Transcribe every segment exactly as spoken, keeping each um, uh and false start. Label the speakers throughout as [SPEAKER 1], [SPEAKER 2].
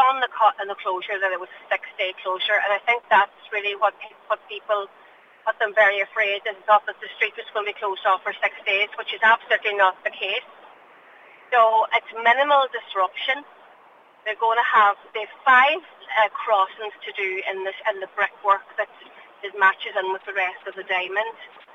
[SPEAKER 1] on the co- on the closure that it was a six-day closure, and I think that's really what pe- what people got them very afraid. They thought that the street was going to be closed off for six days, which is absolutely not the case. So it's minimal disruption. They're going to have they have five uh, crossings to do in this in the brickwork that is matches in with the rest of the diamond,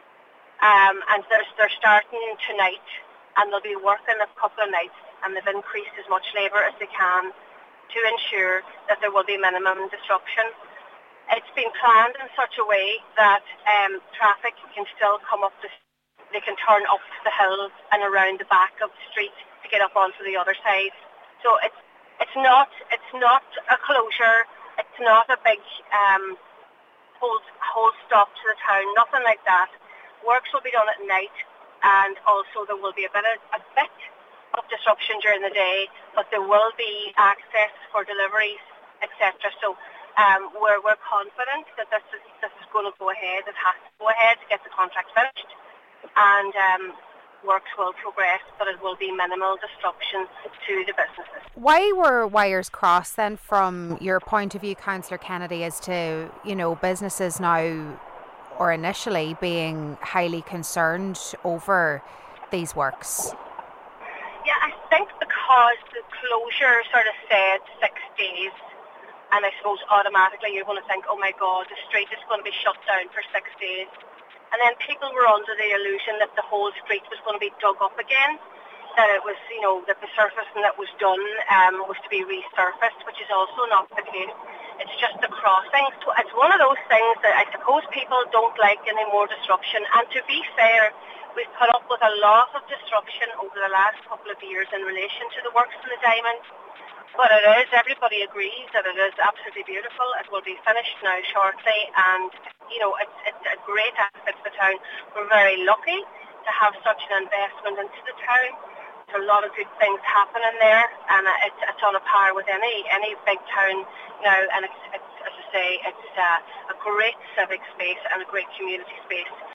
[SPEAKER 1] um, and they're they're starting tonight, and they'll be working a couple of nights, and they've increased as much labour as they can to ensure that there will be minimum disruption. It's been planned in such a way that um, traffic can still come up the, they can turn up the hills and around the back of the street to get up onto the other side. So it's it's not it's not a closure. It's not a big um, whole whole stop to the town. Nothing like that. Works will be done at night, and also there will be a bit of, a bit of disruption during the day, but there will be access for deliveries, et cetera. So um, we're we're confident that this is this is going to go ahead. It has to go ahead to get the contract finished, and um, works will progress, but it will be minimal disruption to the businesses.
[SPEAKER 2] Why were wires crossed then, from your point of view, Councillor Kennedy, as to, you know, businesses now, or initially, being highly concerned over these works?
[SPEAKER 1] Yeah, I think because the closure sort of said six days, and I suppose automatically you're going to think, oh my God, the street is going to be shut down for six days. And then people were under the illusion that the whole street was going to be dug up again, that it was, you know, that the surfacing that was done um, was to be resurfaced, which is also not the case. It's just the crossings. It's one of those things that I suppose people don't like any more disruption. And to be fair, we've put up with a lot of disruption over the last couple of years in relation to the works in the diamond. But it is, everybody agrees that it is absolutely beautiful. It will be finished now shortly, and, you know, it's, it's a great asset to the town. We're very lucky to have such an investment into the town. There's a lot of good things happening there, and it's, it's on a par with any any big town now, and it's, it's as I say, it's uh, a great civic space and a great community space.